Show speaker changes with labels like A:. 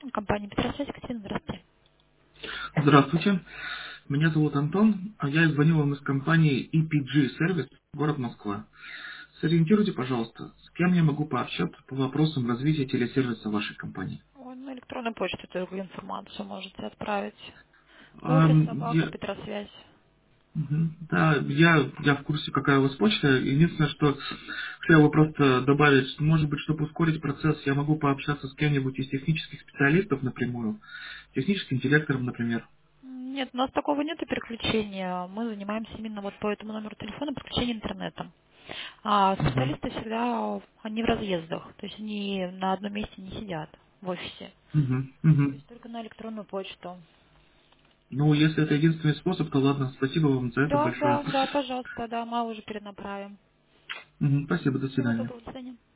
A: Компания Петросвязь, Екатерина, здравствуйте.
B: Здравствуйте, меня зовут Антон, а я звоню вам из компании EPG Service, город Москва. Сориентируйте, пожалуйста, с кем я могу пообщаться по вопросам развития телесервиса вашей компании.
A: Ой, на электронную почту только информацию можете отправить. Офис, собака,
B: Я,
A: Петросвязь.
B: да, я в курсе, какая у вас почта. Единственное, что хотел бы просто добавить, может быть, чтобы ускорить процесс, я могу пообщаться с кем-нибудь из технических специалистов напрямую, техническим директором, например.
A: Нет, у нас такого нет переключения. Мы занимаемся именно вот по этому номеру телефона подключением интернетом. А
B: Мгм.
A: специалисты всегда, они в разъездах, то есть они на одном месте не сидят в офисе.
B: Мгм.
A: То
B: Мгм.
A: есть только на электронную почту.
B: Ну, если это единственный способ, то ладно, спасибо вам за это
A: Да,
B: большое.
A: да, да, пожалуйста, да, мы уже перенаправим.
B: Мгм. Спасибо, до
A: Всего
B: свидания.
A: доброго, до свидания.